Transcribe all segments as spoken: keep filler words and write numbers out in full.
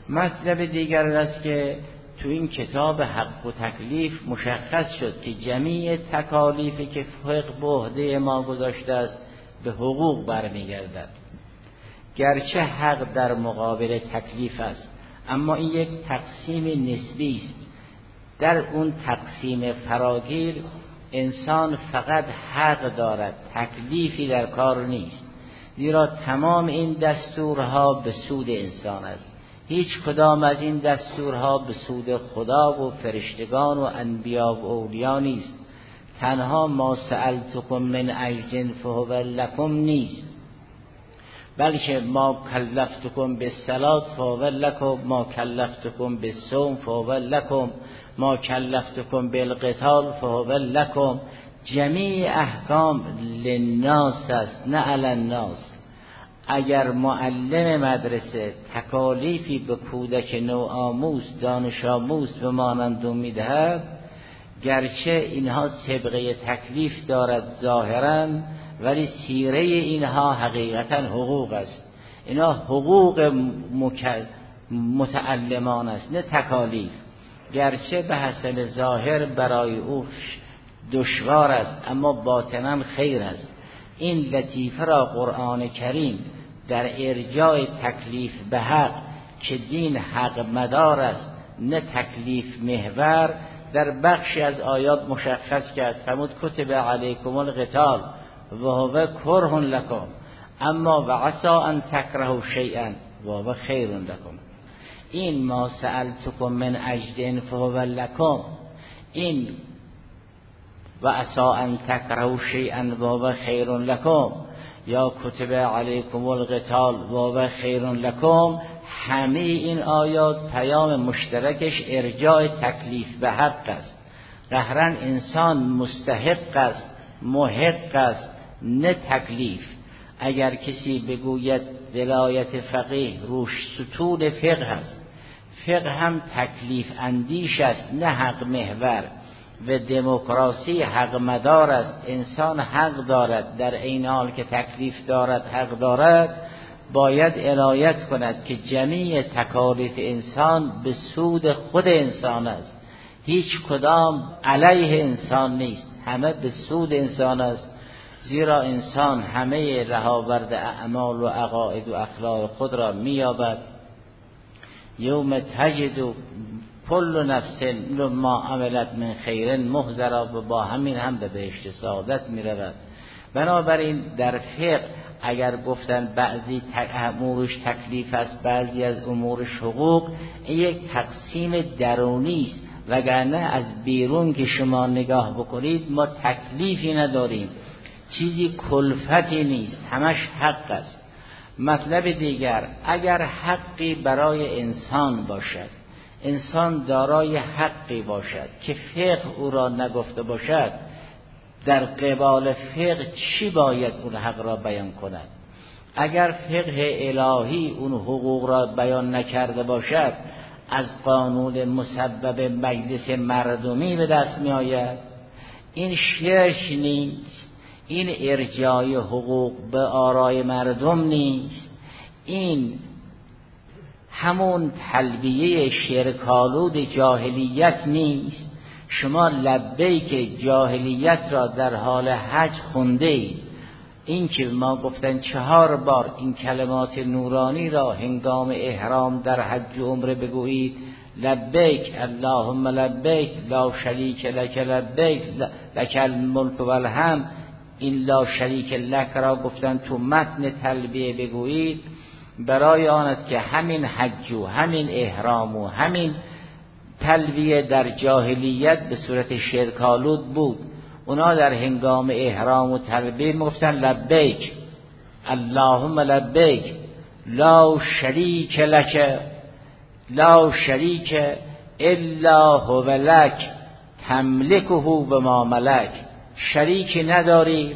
مطلب دیگر است که تو این کتاب حق و تکلیف مشخص شد که جمیع تکالیفی که فقه به عهده ما گذاشته است به حقوق برمیگردد. گرچه حق در مقابل تکلیف است، اما این یک تقسیم نسبی است. در اون تقسیم فراگیر انسان فقط حق دارد، تکلیفی در کار نیست، زیرا تمام این دستورها به سود انسان است. هیچ کدام از این دستورها به سود خدا و فرشتگان و انبیا و اولیاء نیست. تنها ما سألتکم من اجر فهو لکم نیست، بلکه ما کلفتکم بالصلاة فهو لکم، ما کلفتکم بالصوم فهو لکم، ما کلفتکم بالقتال فهو لکم. جمیع احکام للناس است نه علی الناس. اگر معلم مدرسه تکالیفی به کودک نوآموز دانش آموز به مانند میدهد، گرچه اینها سابقه تکلیف دارد ظاهرا، ولی سیره اینها حقیقتا حقوق است. اینها حقوق متعلمان است نه تکالیف، گرچه به حسب ظاهر برای او دشوار است اما باطنا خیر است. این لطیفه را قرآن کریم در ارجاع تکلیف به حق که دین حق مدار است نه تکلیف محور، در بخشی از آیات مشخص کرد. فرمود کتب علیکم القتال و هو کره لکم اما و عسى ان تکرهوا شیئا و هو خیر لکم. این ما سألتکم من اجر فهو لکم، این و عسى ان تکرهوا شیئا و هو خیر لکم، یا کتب علیکم القتال و هو خیر لکم، همه این آیات پیام مشترکش ارجاع تکلیف به حق است. قهرا انسان مستحق است، محق است نه تکلیف. اگر کسی بگوید ولایت فقیه روش ستون فقه است، فقه هم تکلیف اندیش است نه حق محور، و دموکراسی حق مدار است. انسان حق دارد، در این حال که تکلیف دارد حق دارد، باید عنایت کند که جمیع تکالیف انسان به سود خود انسان است، هیچ کدام علیه انسان نیست، همه به سود انسان است. زیرا انسان همه رهاورد اعمال و عقاید و اخلاق خود را می‌یابد. یوم تجد کل نفس ما عملت من خیر محضرا، و با همین هم به بهشت سعادت می‌رود. بنابراین در فقه اگر گفتن بعضی امورش تکلیف است، بعضی از امورش حقوق، این یک تقسیم درونی است. وگرنه از بیرون که شما نگاه بکنید ما تکلیفی نداریم، چیزی کلفتی نیست، همش حق است. مطلب دیگر، اگر حقی برای انسان باشد، انسان دارای حقی باشد که فقه او را نگفته باشد، در قبال فقه چی باید اون حق را بیان کند؟ اگر فقه الهی اون حقوق را بیان نکرده باشد، از قانون مسبب مجلس مردمی به دست می آید. این شرک نیست، این ارجاع حقوق به آرای مردم نیست، این همون تلبیه شرکالود جاهلیت نیست. شما لبیک جاهلیت را در حال حج خونده اید. این که ما گفتن چهار بار این کلمات نورانی را هنگام احرام در حج و عمره بگویید، لبیک اللهم لبیک لا شریک لک لبیک لک الملک و الحمد، این لا شریک لک را گفتن تو متن تلبیه بگویید، برای آن است که همین حج و همین احرام و همین تلبیه در جاهلیت به صورت شرکالود بود. اونا در هنگام احرام و تلبیه میگفتن لبیک اللهم لبیک لا شریک لک لا شریک الا هو لک تملکه و ما ملک، شریکی نداری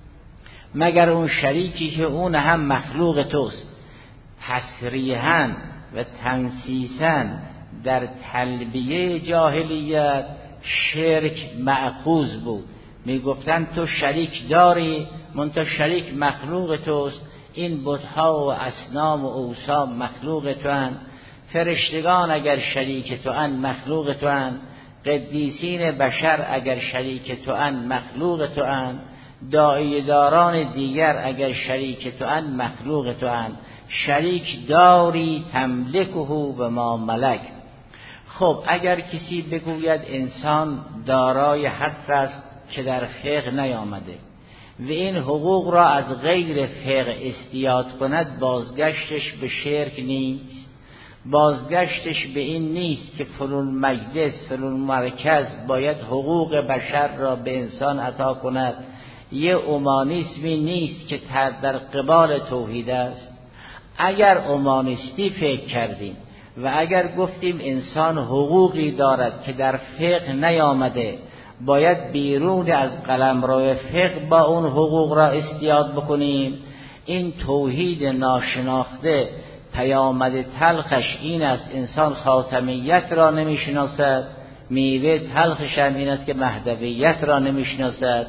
مگر اون شریکی که اون هم مخلوق توست. تصریحاً و تنصیصاً در تلبیه جاهلیت شرک مأخوذ بود. میگفتن تو شریک داری، منتها شریک مخلوق توست، این بت‌ها و اصنام و اوثان مخلوق تو هستند. فرشتگان اگر شریک تو اند مخلوق تو اند، قدیسین بشر اگر شریک تو اند مخلوق تو اند، داعیه داران دیگر اگر شریک تو اند مخلوق تو اند. شریک داری تملکه به ما ملک. خب اگر کسی بگوید انسان دارای حق است که در فقه نیامده و این حقوق را از غیر فقه استیاد کند، بازگشتش به شرک نیست، بازگشتش به این نیست که فلان مجلس فلان مرکز باید حقوق بشر را به انسان عطا کند. یه اومانیسمی نیست که در قبال توحید است. اگر اومانیستی فکر کردیم و اگر گفتیم انسان حقوقی دارد که در فقه نیامده، باید بیرون از قلمرو فقه با اون حقوق را استیاد بکنیم، این توحید ناشناخته پیامد تلخش این است انسان خاتمیت را نمیشناسد، میوه تلخش هم این است که مهدویت را نمیشناسد.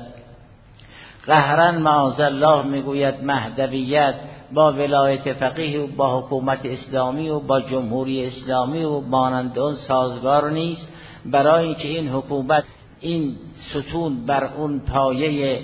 قهرن معاذالله میگوید مهدویت با ولایت فقیه و با حکومت اسلامی و با جمهوری اسلامی و مانند اون سازگار نیست، برای اینکه این حکومت این ستون بر اون پایه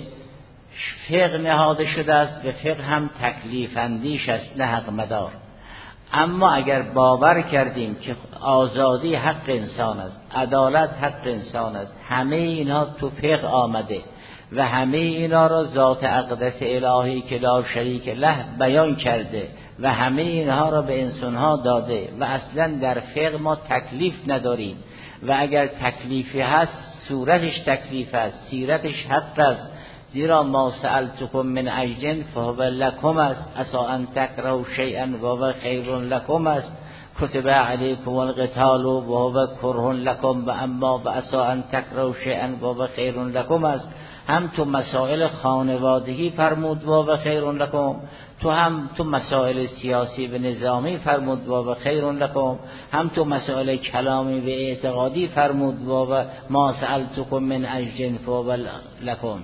فقه نهاده شده است و فقه هم تکلیف اندیش است نه حق مدار. اما اگر باور کردیم که آزادی حق انسان است، عدالت حق انسان است، همه اینها تو فقه آمده و همه اینا را ذات اقدس الهی که لا شریک له بیان کرده و همه اینها را به انسانها داده و اصلا در فقه ما تکلیف نداریم و اگر تکلیفی هست صورتش تکلیف است، سیرتش حق است. زیرا ما سألتکم من اجر فهو لکم است، عسى ان تکرهوا شیئا وهو خیر لکم است، کتب علیکم القتال وهو کره لکم و اما عسى ان تکرهوا شیئا وهو خیر لکم است. هم تو مسائل خانوادگی فرمود وهو خیر لکم، تو هم تو مسائل سیاسی و نظامی فرمود وهو خیر لکم، هم تو مسائل کلامی و اعتقادی فرمود وهو ما سألتکم من اجر فهو لکم.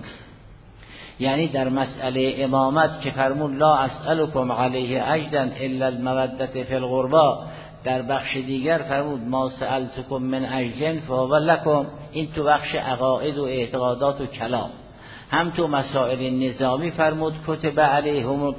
یعنی در مسئله امامت که فرمود لا اسألکم علیه اجرا الا المودة فی القربى، در بخش دیگر فرمود ما سألتکم من اجر فهو لکم. این تو بخش عقاید و اعتقادات و کلام. هم تو مسائل نظامی فرمود کتب علیهم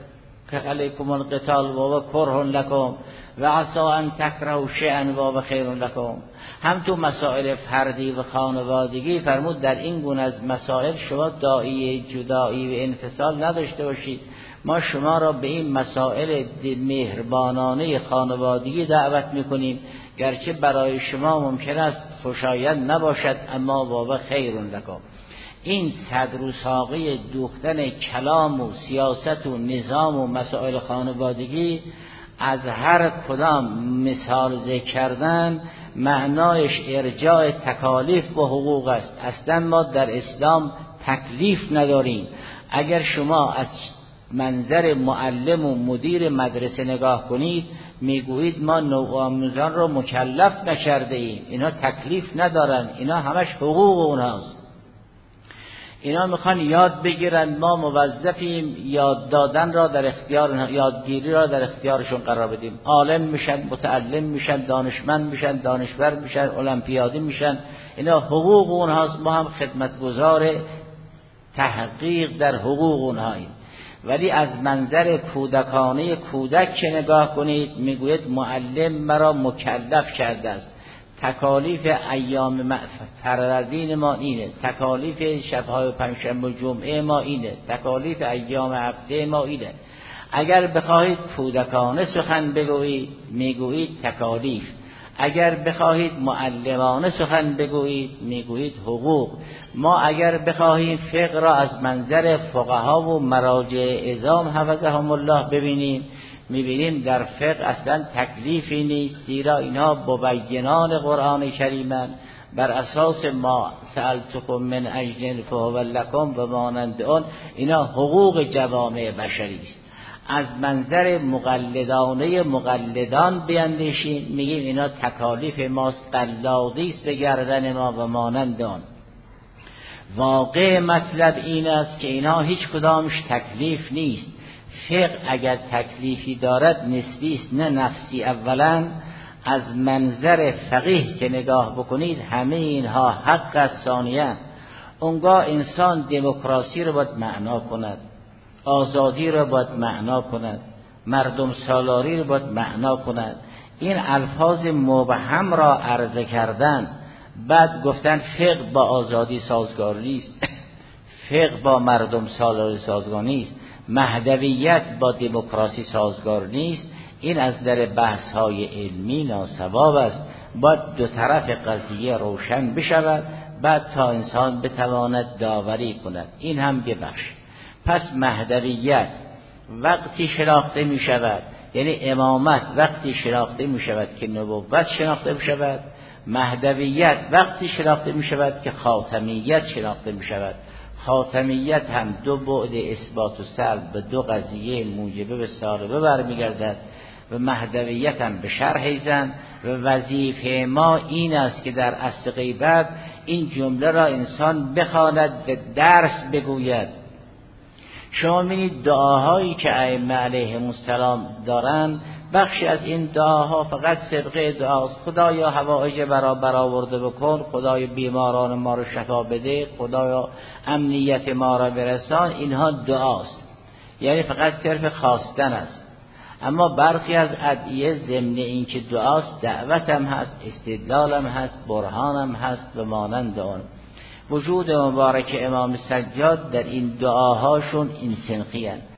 علیکم القتال وهو کره لکم و عسى ان تکرهوا شیئا وهو خیر لکم. هم تو مسائل فردی و خانوادگی فرمود در این گونه از مسائل شما داعی جدایی و انفصال نداشته باشید، ما شما را به این مسائل مهربانانه خانوادگی دعوت میکنیم، گرچه برای شما ممکن است خوشایند نباشد اما وهو خیر لکم. این صدر و ساقه دوختن کلام و سیاست و نظام و مسائل خانوادگی از هر کدام مثال ذکر کردن معنایش ارجاع تکالیف به حقوق است. اصلا ما در اسلام تکلیف نداریم. اگر شما از منظر معلم و مدیر مدرسه نگاه کنید میگویید ما نوآموزان رو مکلف نکرده ایم، اینا تکلیف ندارن، اینا همش حقوق اونهاست، اینا میخوان یاد بگیرن، ما موظفیم یاد دادن را در اختیار، یادگیری را در اختیارشون قرار بدیم. عالم میشن، متعلم میشن، دانشمند میشن، دانشور میشن، المپیادی میشن، اینا حقوق اونهاست، ما هم خدمتگزار تحقیق در حقوق اونهاییم. ولی از منظر کودکانه کودک که نگاه کنید میگوید معلم مرا مکلف کرده است، تکالیف ایام فروردین ما اینه، تکالیف شبهای پنجشنبه و جمعه ما اینه، تکالیف ایام هفته ما اینه. اگر بخواهید کودکانه سخن بگویید میگویید تکالیف، اگر بخواهید معلمانه سخن بگویید میگویید حقوق. ما اگر بخواهیم فقه را از منظر فقها و مراجع عظام حفظهم الله ببینیم میبینیم در فقه اصلا تکلیفی نیست، زیرا اینها مبینان قرآن کریمن، بر اساس ما سألتکم من اجر فهو لکم و مانند آن، اینا حقوق جوامع بشری است. از منظر مقلدانه مقلدان بیندیشیم میگیم اینا تکالیف ماست، قلاده است به گردن ما و مانند آن. واقع مطلب این است که اینا هیچ کدامش تکلیف نیست، فقه اگر تکلیفی دارد نسبی است نه نفسی. اولا از منظر فقیه که نگاه بکنید همه اینها حق است. ثانیاً اونگاه انسان دموکراسی رو باید معنا کند، آزادی رو باید معنا کند، مردم سالاری رو باید معنا کند. این الفاظ مبهم را عرضه کردن، بعد گفتن فقه با آزادی سازگار نیست، فقه با مردم سالاری سازگار نیست، مهدویت با دموکراسی سازگار نیست، این از در بحث های علمی ناصواب است. باید دو طرف قضیه روشن بشود بعد تا انسان بتواند داوری کند. این هم یه بخش. پس مهدویت وقتی شناخته می شود، یعنی امامت وقتی شناخته می شود که نبوت شناخته می شود، مهدویت وقتی شناخته می شود که خاتمیت شناخته می شود. خاتمیت هم دو بعد اثبات و سلب به دو قضیه موجبه به سالبه برمیگردد و مهدویت هم به شرح زن. و وظیفه ما این است که در اصل غیبت این جمله را انسان بخواند و درس بگوید. شما می‌بینید دعاهایی که ائمه علیهم السلام دارند، بخشی از این دعاها فقط صدقه دعاست. خدایا حوائج برا برآورده بکن، خدایا بیماران ما رو شفا بده، خدایا امنیت ما را برسان. اینها دعاست، یعنی فقط صرف خواستن است. اما برخی از ادعیه ضمن این که دعاست دعوت هم هست، استدلال هم هست، برهان هم هست و مانند آن. وجود مبارک امام سجاد در این دعاهاشون این سنخی هست.